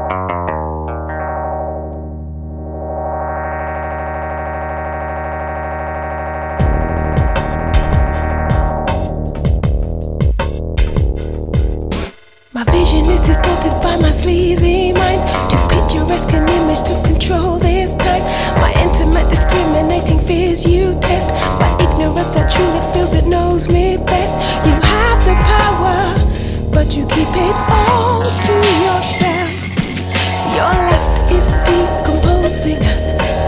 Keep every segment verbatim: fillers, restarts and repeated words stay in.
My vision is distorted by my sleazy mind. Too picturesque an image to control this time. My intimate discriminating fears you test. By ignorance that truly feels it knows me best. You have the power, but you keep it all to yourself. Your lust is decomposing us.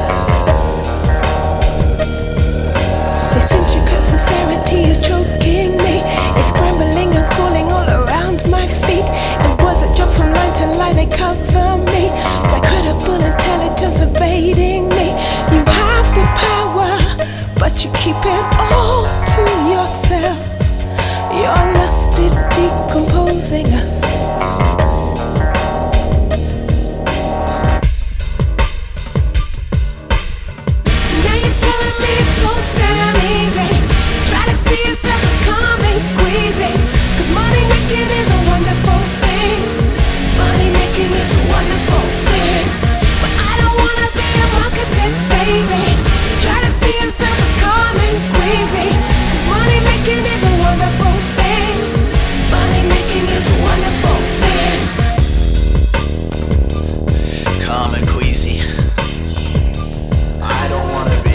This intricate sincerity is choking me. It's scrambling and crawling all around my feet. It was a jump from line to line, they cover me. My credible intelligence evading me. You have the power, but you keep it all to yourself. Your lust is decomposing us. So now you're telling me it's so damn easy. Try to see yourself as calm and queasy. Cause money making is a wonderful thing. Money making is a wonderful thing. But I don't wanna be a marketed baby. Try to see yourself as calm and queasy. Cause money making is a wonderful thing. Money making is a wonderful thing. Calm and queasy. I don't wanna be.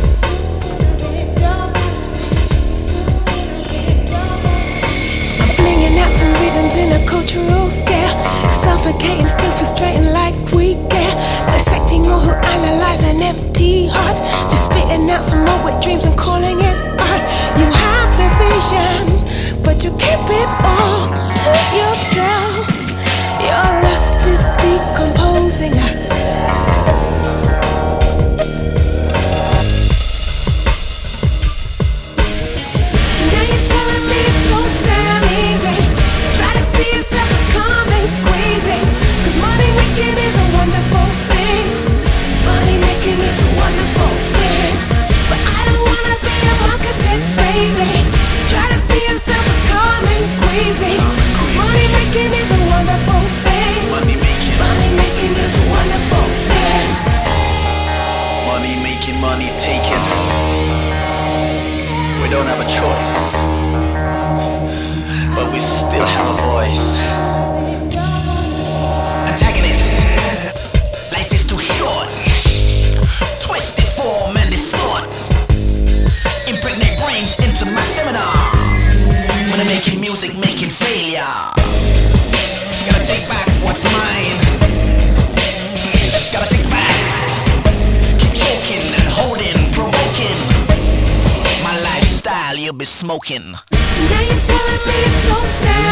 I'm flinging out some rhythms in a cultural scale. Suffocating, still frustrating like we care. Dissecting all who analyze an empty heart. Just spitting out some more wet dreams and calling it art. You have the vision, but you keep it all to yourself. Your lust is decomposing us. So now you're telling me it's so damn easy. Try to see yourself as calm and queasy. Cause money making is a wonderful thing. Money making is a wonderful thing. But I don't wanna be a marketed baby. Try to see yourself as calm and queasy. Cause money making is a wonderful thing. Money making. Money making is a wonderful thing. Money making, money taking. We don't have a choice, but we still have a voice. Antagonists, life is too short. Twist it, form and distort. Impregnate brains into my seminar. When I'm making music, making failure. Gotta take back what's mine. Gotta take back. Keep choking and holding, provoking. My lifestyle, you'll be smoking. So now you're telling me it's so damn